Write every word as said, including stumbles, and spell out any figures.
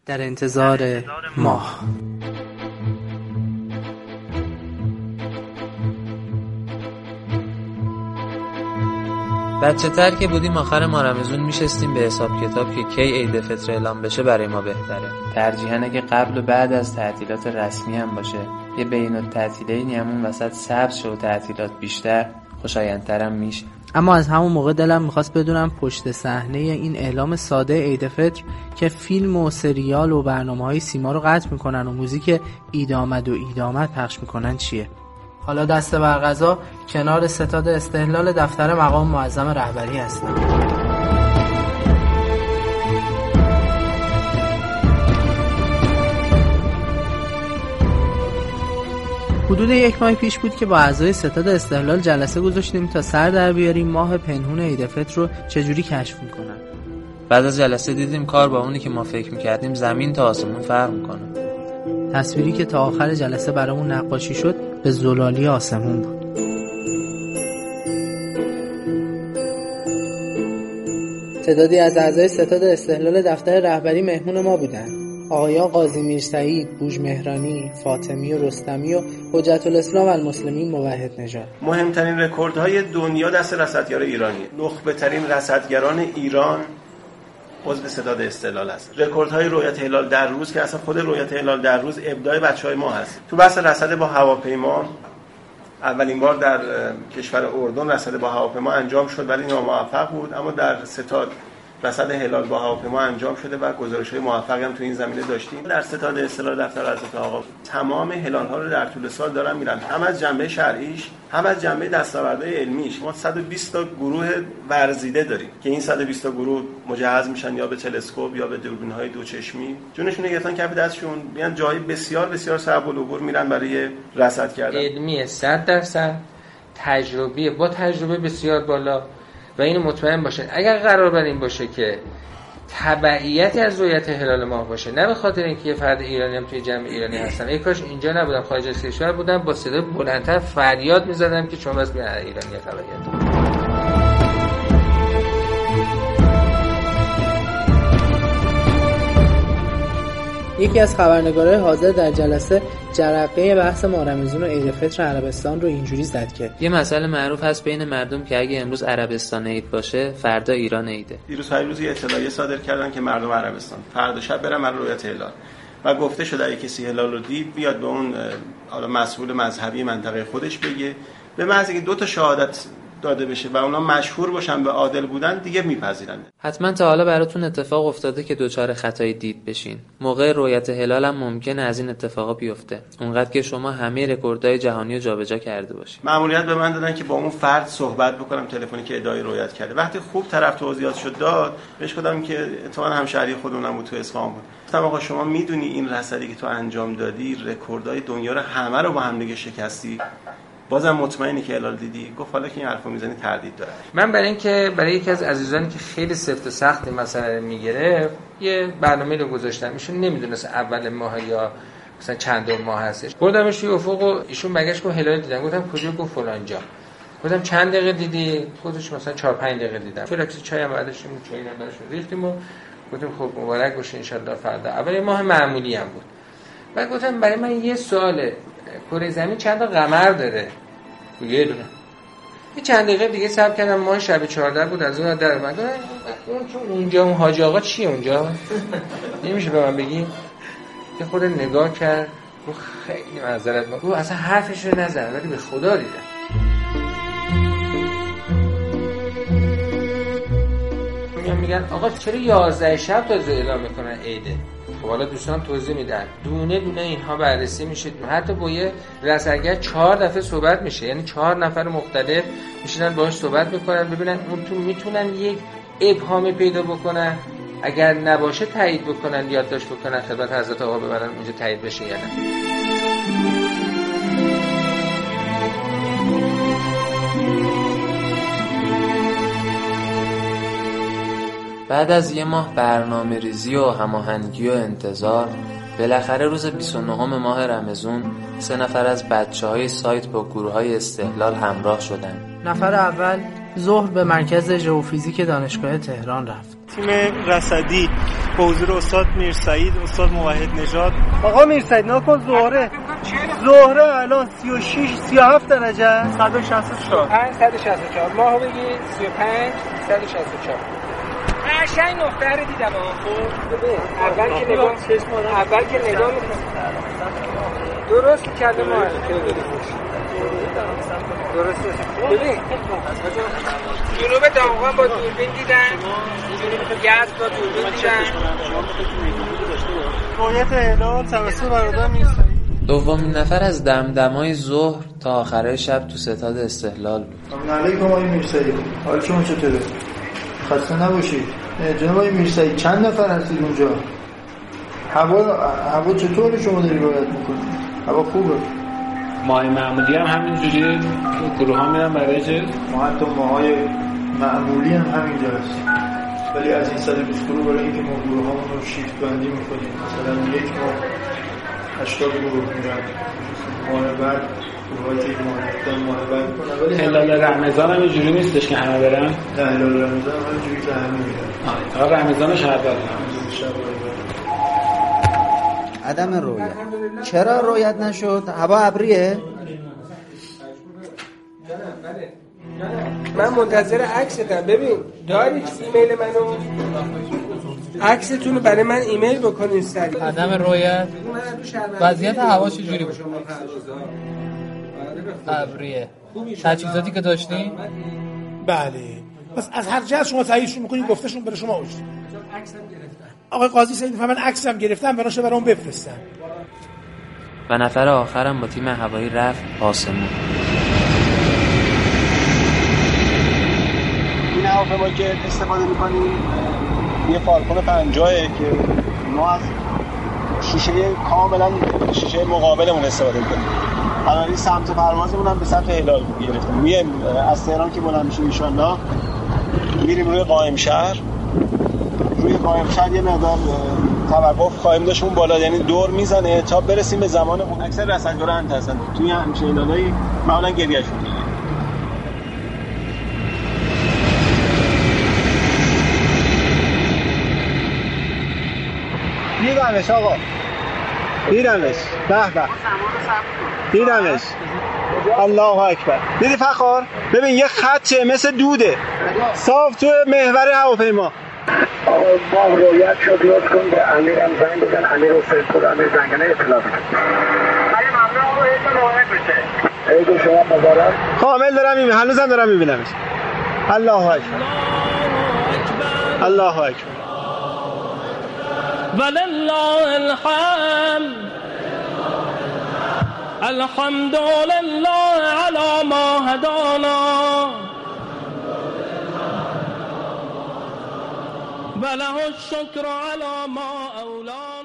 در انتظار ماه. بچه تر که بودیم آخر ماه رمضان میشستیم به حساب کتاب که کی عید فطر اعلام بشه برای ما بهتره. ترجیحاً اگه قبل و بعد از تعطیلات رسمی هم باشه. یه بین التعطیلینی همون وسط سبز شه و تعطیلات بیشتر خوشایندترم میشه. اما از همون موقع دلم میخواست بدونم پشت صحنه این اعلام ساده عید فطر که فیلم و سریال و برنامه‌های سیما رو قطع میکنن و موزیک عید آمد و عید آمد پخش میکنن چیه؟ حالا دست بر قضا کنار ستاد استهلال دفتر مقام معظم رهبری هستم. حدود یک ماه پیش بود که با اعضای ستاد استهلال جلسه گذاشتیم تا سر در بیاریم ماه پنهون عید فطر رو چجوری کشف میکنن. بعد از جلسه دیدیم کار با اونی که ما فکر میکردیم زمین تا آسمون فرق میکنه. تصویری که تا آخر جلسه برامون نقاشی شد به زلالی آسمون بود. تعدادی از اعضای ستاد استهلال دفتر رهبری مهمون ما بودن. آقایان قاضی میرسعید، بوژ مهرانی، فاطمی و رستمی و حجت الاسلام المسلمین موحد نژاد. مهمترین رکوردهای دنیا دست رصدگران ایرانی. نخبه ترین رصدگران ایران عضو ستاد استهلال است. رکوردهای رؤیت هلال در روز که اصلا خود رؤیت هلال در روز ابداع بچهای ما هست. تو بحث رصد با هواپیما اولین بار در کشور اردن رصد با هواپیما انجام شد ولی ناموفق بود، اما در ستاد رصد هلال با هواپیما انجام شده و گزارش‌های موفقی هم تو این زمینه داشتیم. در ستاد استهلال دفتر حضرت آقا تمام هلال‌ها رو در طول سال دارن میرن، هم از جنبه شرعیش هم از جنبه دستاوردهای علمیش. ما صد و بیست تا گروه ورزیده داریم که این صد و بیست تا گروه مجهز میشن یا به تلسکوپ یا به دوربین‌های دوچشمی، جونشون گرفتن کف دستشون، میان جای بسیار بسیار صعب العبور میرن برای رصد کردن. علمی صد درصد، تجربی با تجربه بسیار بالا. و اینو مطمئن باشین اگر قرار بر این باشه که تبعیتی از رؤیت هلال ماه باشه، نه به خاطر اینکه یه فرد ایرانی هم توی جمع ایرانی هستن، ای کاش اینجا نبودم، خارج از کشور بودم، با صدای بلندتر فریاد میزدم که چون بس بیان ایرانی تبعیت. یکی از خبرنگارای حاضر در جلسه جرقه بحث ماه رمضان و عید فطر عربستان رو اینجوری زد که یه مسئله معروف هست بین مردم که اگه امروز عربستان عید باشه فردا ایران عیده. دیروز پیروز یه اطلاعیه صادر کردن که مردم عربستان فردا شب برن برای رؤیت هلال و گفته شده اگه کسی هلال رو دید بیاد به اون حالا مسئول مذهبی منطقه خودش بگه، به محض اینکه دو تا شهادت داده بشه و اونا مشهور باشن به عادل بودن دیگه میپذیرن. حتما تا حالا براتون اتفاق افتاده که دوچار خطای دید بشین. موقع رؤیت هلال هم ممکنه از این اتفاقا بیفته، اونقدر که شما همه رکوردهای جهانی رو جابجا کرده باشید. مأموریت به من دادن که با اون فرد صحبت بکنم تلفنی که ادعای رؤیت کرده. وقتی خوب طرف توضیحات شد داد، بهش گفتم که اتفاقا همشهری خودمونم بود تو اصفهان بود. گفتم آقا شما میدونی این رصدی که تو انجام دادی رکوردهای دنیا رو همه رو با هم دیگه شکستی؟ بازم مطمئنی که هلال دیدی؟ گفت حالا که این حرفو میزنی تردید داره. من برای اینکه برای یکی از عزیزانی که خیلی سفت و سخت مثلا میگیره یه برنامه رو گذاشتم، ایشون نمیدونست اول ماه یا مثلا چند ماه هستش، بردمش توی افق و ایشون برگشت گفت هلال دیدم. گفتم کجا؟ گفت فلان جا. گفتم چند دقیقه دیدی؟ گفتش مثلا چهار پنج دقیقه دیدم. فلکس چای هم بعدش این چای هم براش ریختیم و گفتم خب مبارک باشه ان شاءالله فردا. اول ماه معمولی هم بود. بعد گفتم برای من یه سواله، کره زمین چند تا قمر داره؟ یه دونه. یه چند دقیقه دیگه صبر کردم، ماه شب چهارده بود، از اون در اومد. اون تو اونجا اون حاج آقا چیه اونجا؟ نمیشه به من بگی؟ یه خود نگاه کرد، گفت خیلی معذرت میخوام. گفت اصلا حرفش رو نزن ولی به خدا دیدم. میگن میگن آقا چرا یازده شب تازه اعلام میکنن عیده؟ خب حالا دوستان توضیح میدن، دونه دونه اینها بررسی میشه، حتی با یه رصدگر چهار دفعه صحبت میشه، یعنی چهار نفر مختلف میشینن باهاش صحبت میکنن ببینن اون تو میتونن یک ابهامی پیدا بکنن، اگر نباشه تایید بکنن، یادداشت بکنن خدمت حضرت آقا ببرن اونجا تایید بشه یا نه. بعد از یه ماه برنامه ریزی و هماهنگی و انتظار، بالاخره روز بیست و نهم ماه رمضان سه نفر از بچه‌های سایت با گروه‌های استهلال همراه شدن. نفر اول ظهر به مرکز ژئوفیزیک دانشگاه تهران رفت. تیم رصدی با حضور استاد میرسعید، استاد موحد نژاد. آقا میرسعید نکن زهره زهره الان سی و شش سی و هفت درجه صد و شصت و چهار صد و شصت و چهار ماهو بگی سی و پنج صد و شصت و چهار. قشنگ نقطه رو دیدم. خب اول که نگاه اول که نگاه درست کرده ما درست ببین جنوب دامغان با دوربین دیدن، جنوب یزد با دوربین دیدن. رویت هلال توسط برادر میرسعید. دومین نفر از دمدمای ظهر تا آخره شب تو ستاد استقلال بود. سلام علیکم آقای میرسعید، حال شما چطوره؟ خسته نباشید. جناب آقای میرسعید چند نفر هستید اونجا؟ هوا هوا چطوره شما داری رعایت میکنید؟ هوا خوبه؟ ماهای معمولی هم همینجوری گروه ها میرن برای چه؟ ما حتی ماهای معمولی هم همینجا هستیم، ولی از این صد و بیست گروه برای اینکه ما گروه ها رو شیفت بندی میکنیم، مثلا یک ماه هشتاد گروه میرن، ماه بعد گروه های که ماه هفتن ماه بعد کنن. ولی هلال رمضان هم اینجوری نیستش که همه برن؟ نه هلال رمضان هم اینجوری که همه میرن. آه رمضان شهر دارن. عدم رویت. چرا رویت نشد؟ هوا ابریه؟ من منتظر عکستم. ببین دارید ایمیل منو، عکستون رو برای من ایمیل بکنین سریع. عدم رویت. وضعیت هوا چجوری بود؟ ابریه. تجهیزاتی که داشتین؟ بله. پس از هر جهت شما تاییدشون میکنین، گفتهشون برای شما اوست. آقای قاضی سعید من عکسم گرفتم، براشه برام بفرستم. و نفر آخرم با تیم هوایی رفت آسمون. این هواپیما که استفاده می‌کنیم یه فالکون پنجاه که ما از شیشه کاملا شیشه مقابلمون استفاده می‌کنیم. بنابراین سمت پروازمون هم به سمت هلال گرفتیم. میایم از تهران که بلند میشیم ان شاءالله میریم روی قائم شهر. روی قائم شهر یه مقدار توقف خواهیم داشت اون بالا، یعنی دور میزنه تا برسیم به زمان اون. اکثر رصدگارا انت هستن توی همچین هلالایی معمولا گریه شد. دیدمش آقا، دیدمش. به به دیدمش. الله اکبر. دیدی فخر؟ ببین یه خطه مثل دوده صاف تو محور هواپیما. آقا ما رویت شد، لطف کن به امیرم زنگ بزن، امیر حسین پور، امیر زنگنه اطلاع بده. خیلی ممنون آقا، ایتون مهمت بشه. ایدو شما مبارک. کامل دارم میبینم، هنوزم دارم میبینمش. الله اکبر الله اکبر. ولله الحمد الحمد لله على ما هدانا وله الشكر على ما أولانا.